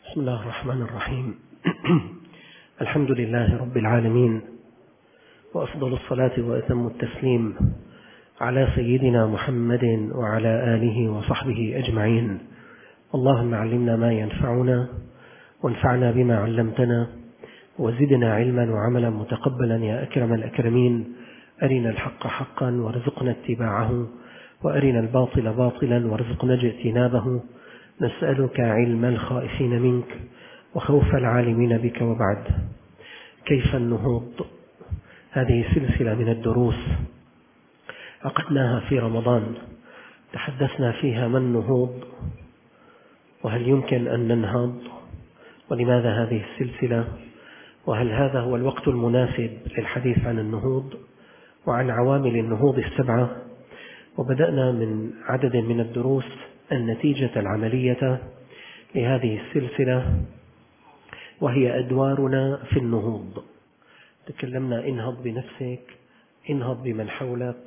بسم الله الرحمن الرحيم. الحمد لله رب العالمين، وأفضل الصلاة وأتم التسليم على سيدنا محمد وعلى آله وصحبه أجمعين. اللهم علمنا ما ينفعنا وانفعنا بما علمتنا وزدنا علما وعملا متقبلا يا أكرم الأكرمين. أرنا الحق حقا وارزقنا اتباعه، وأرنا الباطل باطلا وارزقنا اجتنابه. نسألك علم الخائفين منك وخوف العالمين بك. وبعد، كيف النهوض؟ هذه سلسلة من الدروس عقدناها في رمضان، تحدثنا فيها ما النهوض، وهل يمكن أن ننهض، ولماذا هذه السلسلة، وهل هذا هو الوقت المناسب للحديث عن النهوض وعن عوامل النهوض السبعة. وبدأنا من عدد من الدروس النتيجة العملية لهذه السلسلة، وهي أدوارنا في النهوض. تكلمنا: انهض بنفسك، انهض بمن حولك،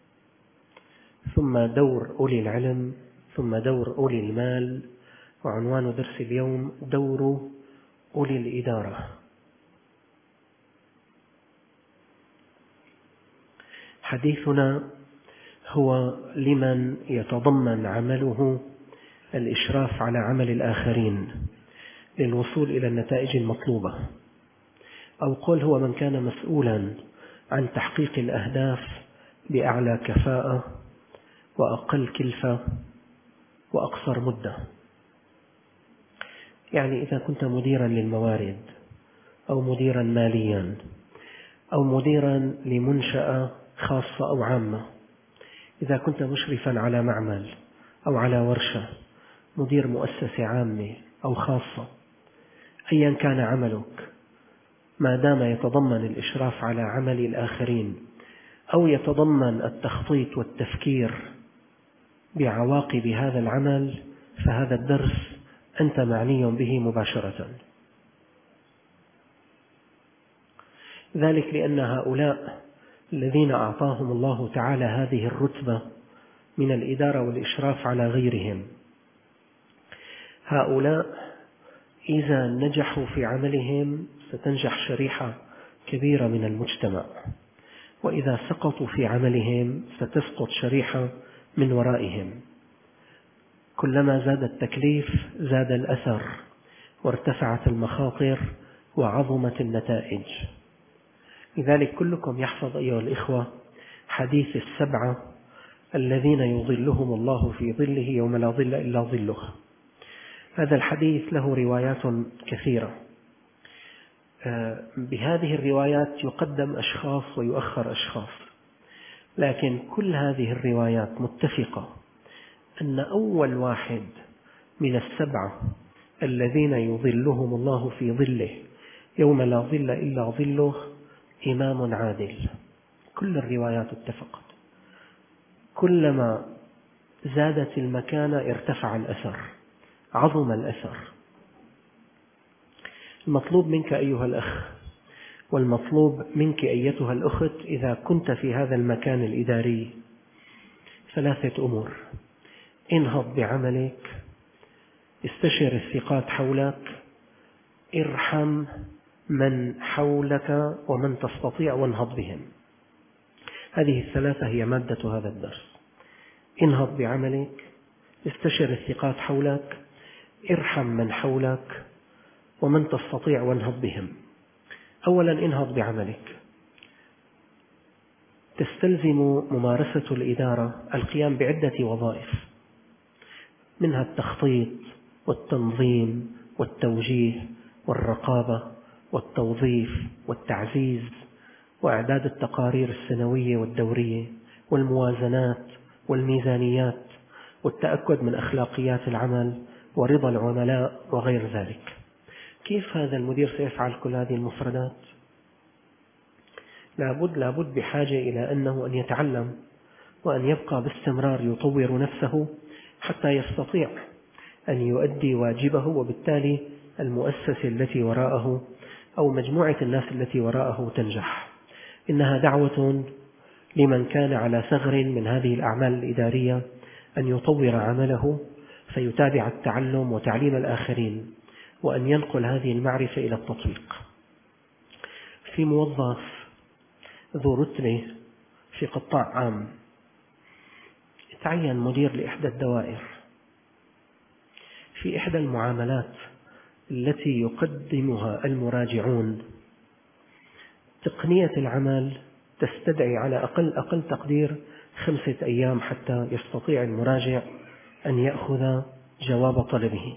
ثم دور أولي العلم، ثم دور أولي المال، وعنوان درس اليوم دور أولي الإدارة. حديثنا هو لمن يتضمن عمله الإشراف على عمل الآخرين للوصول إلى النتائج المطلوبة، أو قل هو من كان مسؤولا عن تحقيق الأهداف بأعلى كفاءة وأقل كلفة وأقصر مدة. يعني إذا كنت مديرا للموارد، أو مديرا ماليا، أو مديرا لمنشأة خاصة أو عامة، إذا كنت مشرفا على معمل أو على ورشة، مدير مؤسسة عامة أو خاصة، أيا كان عملك، ما دام يتضمن الإشراف على عمل الآخرين أو يتضمن التخطيط والتفكير بعواقب هذا العمل، فهذا الدرس أنت معني به مباشرة. ذلك لأن هؤلاء الذين أعطاهم الله تعالى هذه الرتبة من الإدارة والإشراف على غيرهم، هؤلاء إذا نجحوا في عملهم ستنجح شريحة كبيرة من المجتمع، وإذا سقطوا في عملهم ستسقط شريحة من ورائهم. كلما زاد التكليف زاد الأثر، وارتفعت المخاطر، وعظمت النتائج. لذلك كلكم يحفظ أيها الإخوة حديث السبعة الذين يظلهم الله في ظله يوم لا ظل إلا ظله. هذا الحديث له روايات كثيرة، بهذه الروايات يقدم أشخاص ويؤخر أشخاص، لكن كل هذه الروايات متفقة أن أول واحد من السبعة الذين يظلهم الله في ظله يوم لا ظل إلا ظله إمام عادل. كل الروايات اتفقت، كلما زادت المكانة ارتفع الأثر، عظم الأثر. المطلوب منك أيها الأخ، والمطلوب منك أيتها الأخت، إذا كنت في هذا المكان الإداري، ثلاثة أمور: انهض بعملك، استشر الثقات حولك، ارحم من حولك ومن تستطيع وانهض بهم. هذه الثلاثة هي مادة هذا الدرس: انهض بعملك، استشر الثقات حولك، ارحم من حولك، ومن تستطيع وانهض بهم. أولا، انهض بعملك. تستلزم ممارسة الإدارة القيام بعدة وظائف، منها التخطيط والتنظيم والتوجيه والرقابة والتوظيف والتعزيز، وإعداد التقارير السنوية والدورية، والموازنات والميزانيات، والتأكد من أخلاقيات العمل ورضا العملاء وغير ذلك. كيف هذا المدير سيفعل كل هذه المفردات؟ لابد بحاجة إلى أن يتعلم، وأن يبقى باستمرار يطور نفسه حتى يستطيع أن يؤدي واجبه، وبالتالي المؤسسة التي وراءه أو مجموعة الناس التي وراءه تنجح. إنها دعوة لمن كان على ثغر من هذه الأعمال الإدارية أن يطور عمله، فيتابع التعلم وتعليم الآخرين، وأن ينقل هذه المعرفة إلى التطبيق. في موظف ذو رتبة في قطاع عام تعين مدير لإحدى الدوائر. في إحدى المعاملات التي يقدمها المراجعون تقنية العمل تستدعي على أقل تقدير 5 أيام حتى يستطيع المراجع أن يأخذ جواب طلبه،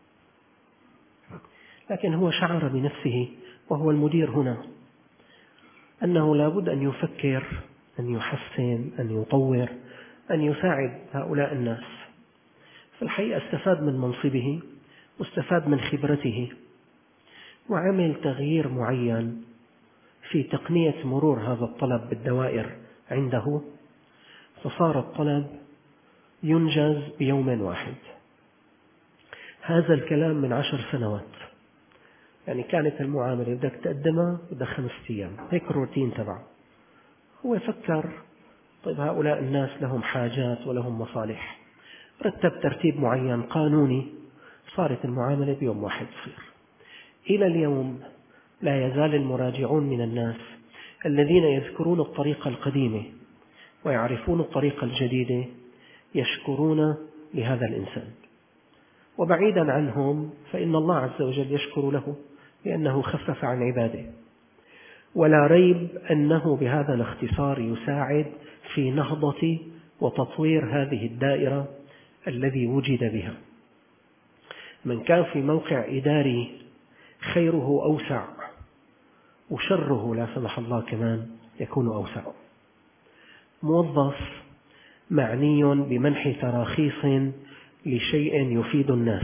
لكن هو شعر بنفسه وهو المدير هنا أنه لا بد أن يفكر، أن يحسن، أن يطور، أن يساعد هؤلاء الناس. في الحقيقة استفاد من منصبه واستفاد من خبرته وعمل تغيير معين في تقنية مرور هذا الطلب بالدوائر عنده، فصار الطلب ينجز بيوم واحد. هذا الكلام من 10 سنوات، يعني كانت المعاملة بدك تقدمها بدك 5 أيام، هيك الروتين تبعه. هو فكر طيب هؤلاء الناس لهم حاجات ولهم مصالح، رتب ترتيب معين قانوني، صارت المعاملة بيوم واحد تصير. إلى اليوم لا يزال المراجعون من الناس الذين يذكرون الطريقة القديمة ويعرفون الطريقة الجديدة يشكرون لهذا الإنسان، وبعيدا عنهم فإن الله عز وجل يشكر له لأنه خفف عن عباده. ولا ريب أنه بهذا الاختصار يساعد في نهضة وتطوير هذه الدائرة الذي وجد بها. من كان في موقع إداري خيره أوسع وشره لا سمح الله كمان يكون أوسع. موظف معني بمنح تراخيص لشيء يفيد الناس،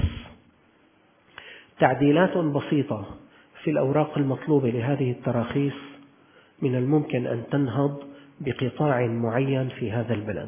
تعديلات بسيطة في الأوراق المطلوبة لهذه التراخيص من الممكن أن تنهض بقطاع معين في هذا البلد.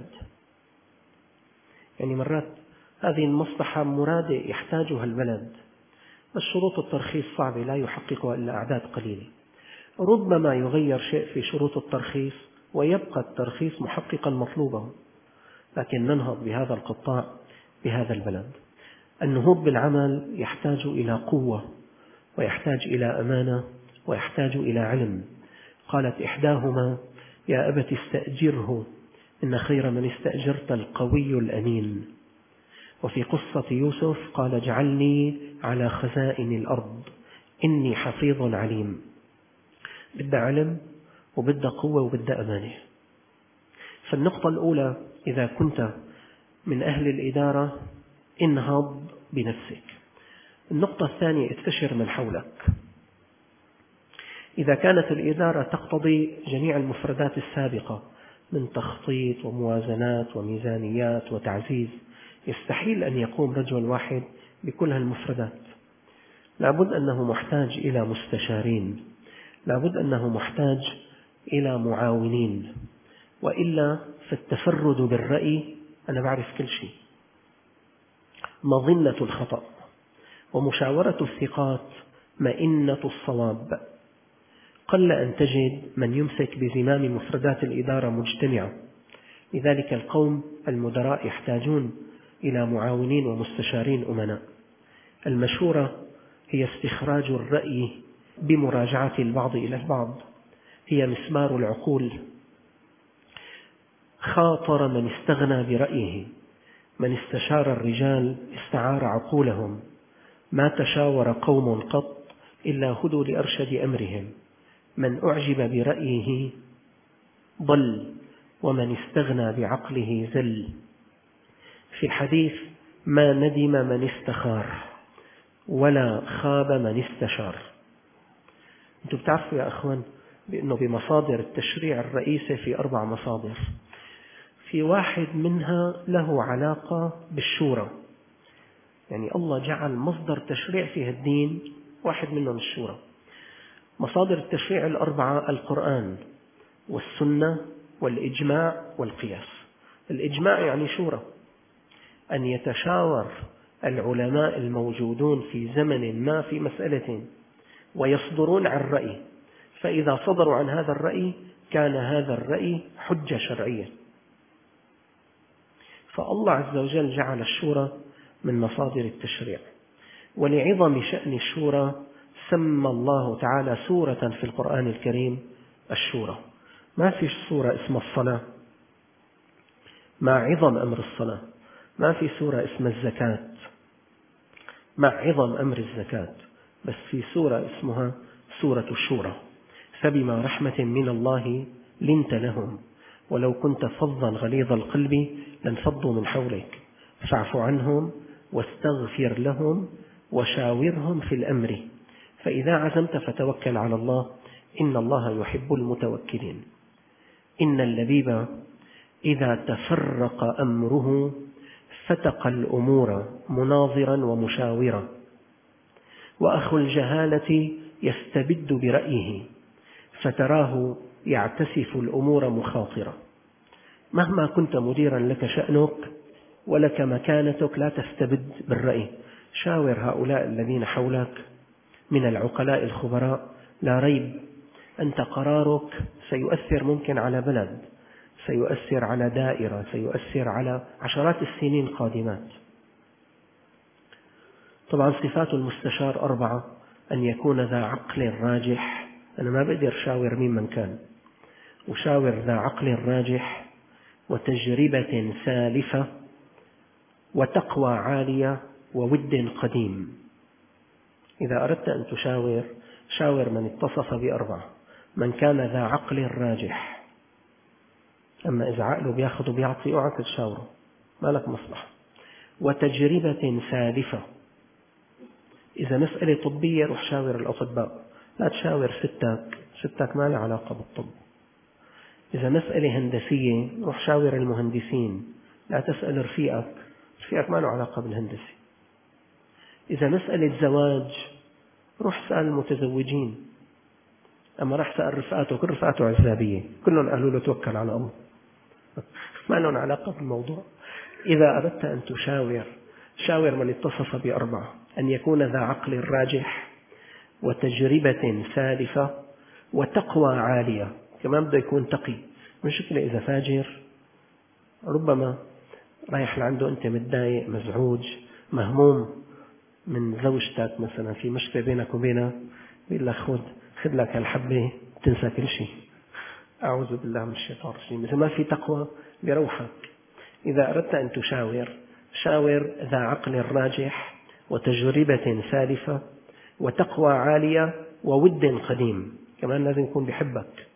يعني مرات هذه المصلحة مرادة يحتاجها البلد، بس شروط الترخيص صعبة لا يحققها إلا أعداد قليلة. ربما يغير شيء في شروط الترخيص ويبقى الترخيص محققا مطلوبه، لكن ننهض بهذا القطاع بهذا البلد. النهوض بالعمل يحتاج إلى قوة ويحتاج إلى أمانة ويحتاج إلى علم. قالت إحداهما يا أبت استأجره إن خير من استأجرت القوي الأمين. وفي قصة يوسف قال اجعلني على خزائن الأرض إني حفيظ عليم. بدها علم وبدها قوة وبدها أمانة. فالنقطة الأولى إذا كنت من أهل الإدارة انهض بنفسك. النقطة الثانية استشر من حولك. إذا كانت الإدارة تقتضي جميع المفردات السابقة من تخطيط وموازنات وميزانيات وتعزيز، يستحيل أن يقوم رجل واحد بكل هالمفردات. لابد أنه محتاج إلى مستشارين، لابد أنه محتاج إلى معاونين، وإلا فالتفرد بالرأي أنا بعرف كل شيء، مظنة الخطأ، ومشاورة الثقات مئنة الصواب. قل أن تجد من يمسك بزمام مفردات الإدارة مجتمعة. لذلك القوم المدراء يحتاجون إلى معاونين ومستشارين أمناء. المشورة هي استخراج الرأي بمراجعة البعض إلى البعض، هي مسمار العقول. خاطر من استغنى برأيه، من استشار الرجال استعار عقولهم. ما تشاور قوم قط إلا هدوا لأرشد أمرهم. من أعجب برأيه ضل، ومن استغنى بعقله زل. في الحديث ما ندم من استخار ولا خاب من استشار. أنتم بتعرفوا يا أخوان بأنه بمصادر التشريع الرئيسة في 4 مصادر، في واحد منها له علاقة بالشورى. يعني الله جعل مصدر تشريع فيه الدين، واحد منهم الشورى. مصادر التشريع 4 القرآن والسنة والإجماع والقياس. الإجماع يعني شورى، أن يتشاور العلماء الموجودون في زمن ما في مسألة ويصدرون عن رأي، فإذا صدروا عن هذا الرأي كان هذا الرأي حجة شرعية. فالله عز وجل جعل الشورى من مصادر التشريع. ولعظم شأن الشورى سمى الله تعالى سورة في القرآن الكريم الشورى. ما في سورة اسمها الصلاة مع عظم أمر الصلاة، ما في سورة اسمها الزكاة مع عظم أمر الزكاة، بس في سورة اسمها سورة الشورى. فبما رحمة من الله لنت لهم ولو كنت فظا غليظ القلب لانفضوا من حولك فاعف عنهم واستغفر لهم وشاورهم في الأمر فإذا عزمت فتوكل على الله إن الله يحب المتوكلين. إن اللبيب إذا تفرق أمره فتق الأمور مناظرا ومشاورا، وأخو الجهالة يستبد برأيه فتراه يعتسف الأمور مخاطرة. مهما كنت مديرا لك شأنك ولك مكانتك لا تستبد بالرأي، شاور هؤلاء الذين حولك من العقلاء الخبراء. لا ريب أنت قرارك سيؤثر ممكن على بلد، سيؤثر على دائرة، سيؤثر على عشرات السنين قادمات. طبعا صفات المستشار 4: أن يكون ذا عقل راجح. أنا ما بقدر شاور مين من كان، وشاور ذا عقل راجح وتجربة سالفة وتقوى عالية وود قديم. إذا أردت أن تشاور شاور من اتصف ب4: من كان ذا عقل راجح. أما إذا عقله بياخذ وبيعطي اوعى تشاوره، ما لك مصلحة. وتجربة سالفة، إذا مسألة طبية روح شاور الأطباء، لا تشاور ستك ما له علاقة بالطب. إذا مسألة هندسية روح شاور المهندسين، لا تسأل رفيقك ما له علاقة بالهندسة. إذا مسألة زواج روح سأل المتزوجين، أما راح سأل رفقاته، كل رفقاته عزابية كلهم قالوا له توكل على الله ما لهم علاقة بالموضوع. إذا أردت أن تشاور شاور من اتصف ب4: أن يكون ذا عقل راجح وتجربة سالفة وتقوى عالية. كمان بده يكون تقي. مشكلة إذا فاجر ربما رايح لعنده أنت متضايق مزعوج مهموم من زوجتك مثلا، في مشكلة بينك وبينها، بيقول لك خذ لك هالحبة تنسى كل شيء. أعوذ بالله من الشيطان الرجيم. إذا ما في تقوى بروحك. إذا أردت أن تشاور شاور ذا عقل راجح وتجربة سالفة وتقوى عالية وود قديم. كمان لازم يكون بيحبك.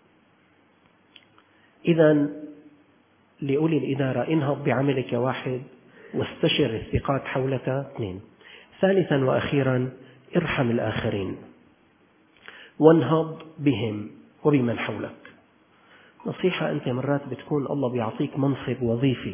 إذا لأولي الإدارة انهض بعملك 1 واستشر الثقات حولك 2. ثالثا وأخيرا ارحم الآخرين وانهض بهم وبمن حولك. نصيحة، أنت مرات بتكون الله بيعطيك منصب وظيفي،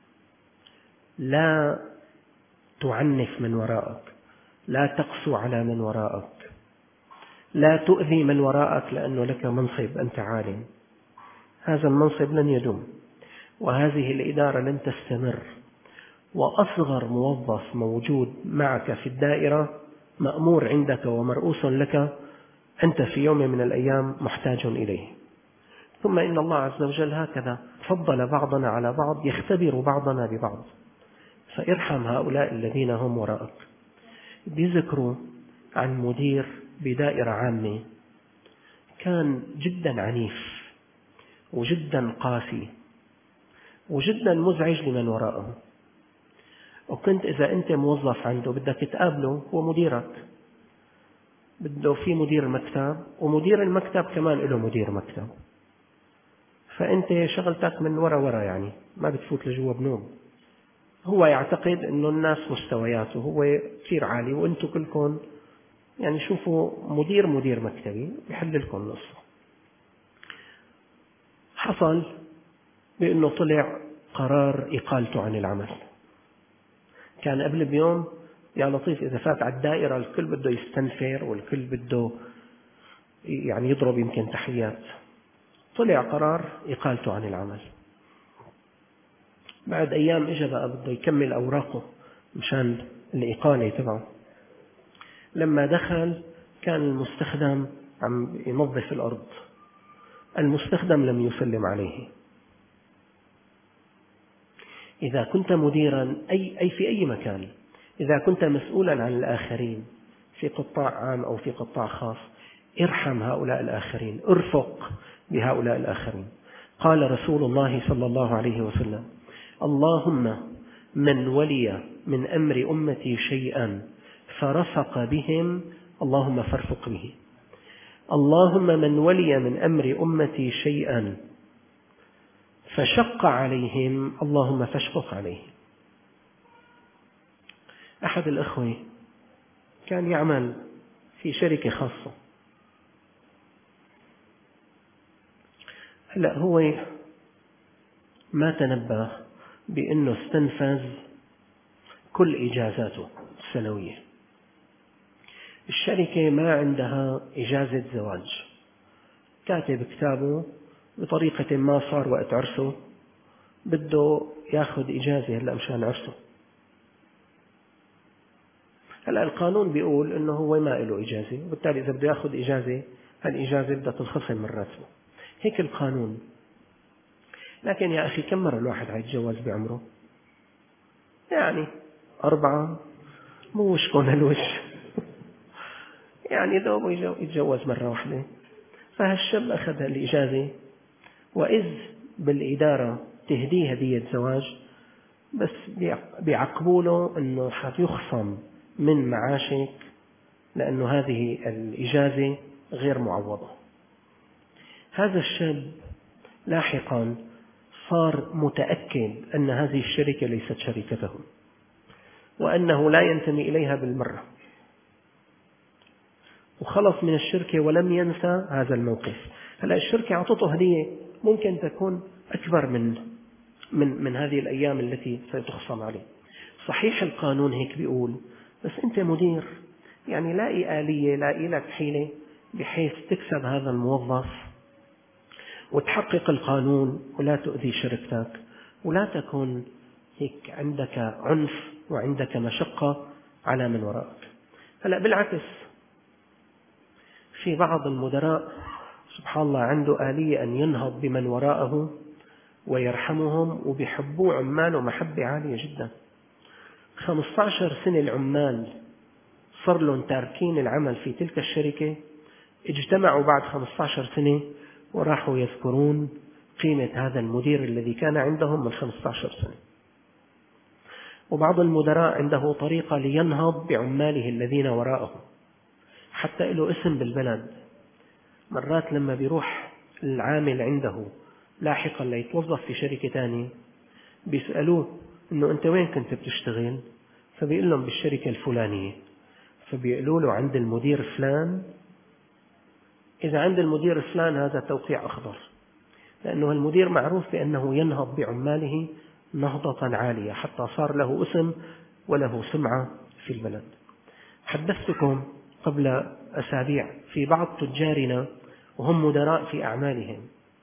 لا تعنف من وراءك، لا تقسو على من وراءك، لا تؤذي من وراءك لأنه لك منصب أنت عالم. هذا المنصب لن يدوم، وهذه الإدارة لن تستمر، وأصغر موظف موجود معك في الدائرة مأمور عندك ومرؤوس لك، أنت في يوم من الأيام محتاج إليه. ثم إن الله عز وجل هكذا فضل بعضنا على بعض، يختبر بعضنا ببعض. فارحم هؤلاء الذين هم وراءك. بيذكروا عن مدير بدائرة عامة كان جدا عنيف وجدا قاسي وجدا مزعج لمن وراءه. وكنت إذا أنت موظف عنده بدك تقابله، هو مديرك، بده في مدير مكتب، ومدير المكتب كمان له مدير مكتب، فأنت شغلتك من ورا يعني ما بتفوت لجوا بنوم. هو يعتقد أنه الناس مستوياته هو كثير عالي، وأنتم كلكم يعني شوفوا مدير مكتبي بيحل لكم القصة. حصل بأنه طلع قرار إقالته عن العمل. كان قبل بيوم يا لطيف إذا فات على الدائرة الكل بده يستنفر والكل بده يعني يضرب يمكن تحيات. طلع قرار إقالته عن العمل. بعد أيام إجا بقى بده يكمل أوراقه مشان الإقالة تبعه. لما دخل كان المستخدم عم ينظف الأرض، المستخدم لم يسلم عليه. إذا كنت مديرا أي في أي مكان إذا كنت مسؤولا عن الآخرين في قطاع عام أو في قطاع خاص، ارحم هؤلاء الآخرين، ارفق بهؤلاء الآخرين. قال رسول الله صلى الله عليه وسلم: اللهم من ولي من أمر أمتي شيئا فرفق بهم اللهم فارفق به. اللهم من ولي من أمر أمتي شيئا فشق عليهم اللهم فاشقق عليه. أحد الأخوة كان يعمل في شركة خاصة. هلأ هو ما تنبه بأنه استنفذ كل إجازاته السنوية. الشركة ما عندها إجازة زواج، كاتب كتابه بطريقة ما صار وقت عرسه بده ياخذ إجازة هلأ مشان عرسه. هلأ القانون بيقول إنه هو ما له إجازة، وبالتالي إذا بده ياخذ إجازة هالإجازة بدها تنخصم من راتبه، هيك القانون. لكن يا أخي كم مرة الواحد هيتجوز بعمره؟ يعني 4، مو وشكون هالوش يعني دوبه يتجوز مرة واحدة. فهالشاب أخذ الإجازة، وإذ بالإدارة تهديه هدية زواج، بس بيعقبوا له أنه حيخصم من معاشك لأنه هذه الإجازة غير معوضة. هذا الشاب لاحقا صار متأكد أن هذه الشركة ليست شركته، وأنه لا ينتمي إليها بالمرة، وخلص من الشركة ولم ينسى هذا الموقف. هلأ الشركة أعطته هدية ممكن تكون أكبر من هذه الأيام التي ستخصم عليه. صحيح القانون هيك بيقول، بس أنت مدير، يعني لاقي آلية، لاقي لك حيلة بحيث تكسب هذا الموظف وتحقق القانون ولا تؤذي شركتك، ولا تكون هيك عندك عنف وعندك مشقة على من وراءك. هلأ بالعكس، في بعض المدراء سبحان الله عنده آلية أن ينهض بمن وراءه ويرحمهم، وبيحبوا عماله محبة عالية جدا. 15 سنة العمال صار لهم تاركين العمل في تلك الشركة، اجتمعوا بعد 15 سنة وراحوا يذكرون قيمة هذا المدير الذي كان عندهم من 15 سنة. وبعض المدراء عنده طريقة لينهض بعماله الذين وراءه، حتى له اسم بالبلد. مرات لما بيروح العامل عنده لاحقا ليتوظف في شركة تانية، بيسألوه إنه أنت وين كنت بتشتغل؟ فبيقول لهم بالشركة الفلانية. فبيقولوا له عند المدير فلان. إذا عند المدير فلان هذا توقيع أخضر، لأنه المدير معروف بأنه ينهض بعماله نهضة عالية، حتى صار له اسم وله سمعة في البلد. حدثتكم قبل أسابيع في بعض تجارنا وهم مدراء في أعمالهم،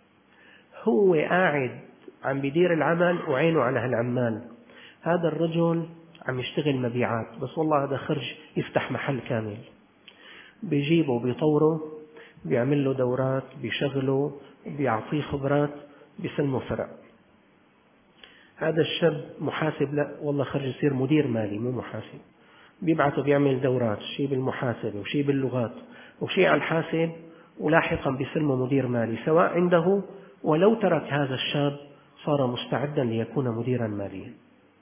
هو قاعد عم بيدير العمل وعينه على هالعمال. هذا الرجل عم يشتغل مبيعات، بس والله هذا خرج يفتح محل كامل، بيجيبه بيطوره، بيعمل له دورات، بيشغله، بيعطيه خبرات، بيسلمه فرع. هذا الشاب محاسب، لا والله خرج يصير مدير مالي مو محاسب، بيبعثه بيعمل دورات، شيء بالمحاسبة وشيء باللغات وشيء على الحاسب، ولاحقا بيسلمه مدير مالي سواء عنده. ولو ترك هذا الشاب صار مستعدا ليكون مديرا ماليا.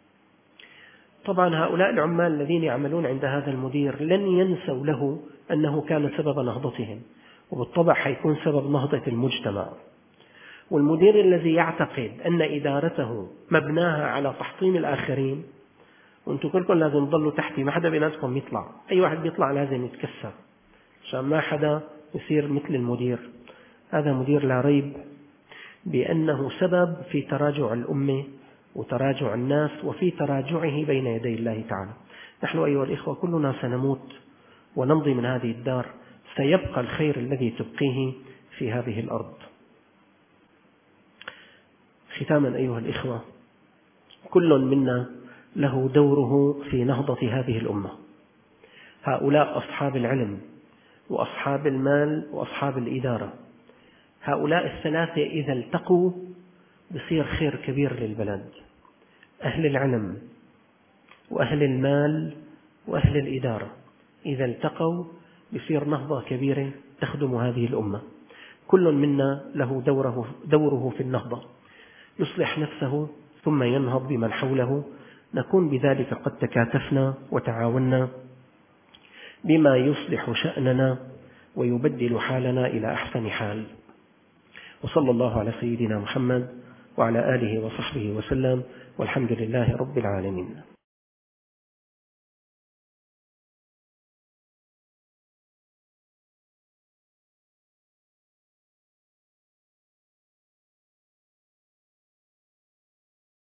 طبعا هؤلاء العمال الذين يعملون عند هذا المدير لن ينسوا له أنه كان سبب نهضتهم، وبالطبع حيكون سبب نهضة المجتمع. والمدير الذي يعتقد أن إدارته مبناها على تحطيم الآخرين، وأنتم كلكم لازم تضلوا تحتي، ما حدا بيناسكم يطلع، أي واحد بيطلع لازم يتكسر عشان ما حدا يصير مثل المدير، هذا مدير لا ريب بأنه سبب في تراجع الأمة وتراجع الناس وفي تراجعه بين يدي الله تعالى. نحن أيها الإخوة كلنا سنموت ونمضي من هذه الدار، سيبقى الخير الذي تبقيه في هذه الأرض. ختاما أيها الإخوة، كل منا له دوره في نهضة هذه الأمة. هؤلاء أصحاب العلم وأصحاب المال وأصحاب الإدارة، هؤلاء الثلاثة إذا التقوا بصير خير كبير للبلد. أهل العلم وأهل المال وأهل الإدارة إذا التقوا بصير نهضة كبيرة تخدم هذه الأمة. كل منا له دوره في النهضة، يصلح نفسه ثم ينهض بمن حوله، نكون بذلك قد تكاتفنا وتعاوننا بما يصلح شأننا ويبدل حالنا إلى أحسن حال. وصلى الله على سيدنا محمد وعلى آله وصحبه وسلم، والحمد لله رب العالمين.